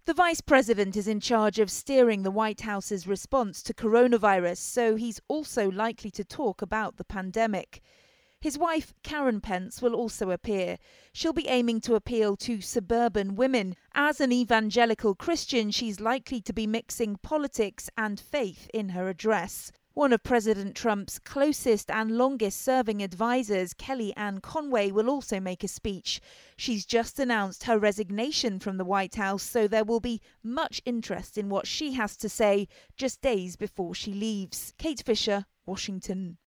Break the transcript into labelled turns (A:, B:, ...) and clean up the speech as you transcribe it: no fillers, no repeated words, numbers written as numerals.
A: The Vice President is in charge of steering the White House's response to coronavirus, so he's also likely to talk about the pandemic. His wife, Karen Pence, will also appear. She'll be aiming to appeal to suburban women. As an evangelical Christian, she's likely to be mixing politics and faith in her address. One of President Trump's closest and longest-serving advisors, Kellyanne Conway, will also make a speech. She's just announced her resignation from the White House, so there will be much interest in what she has to say just days before she leaves. Kate Fisher, Washington.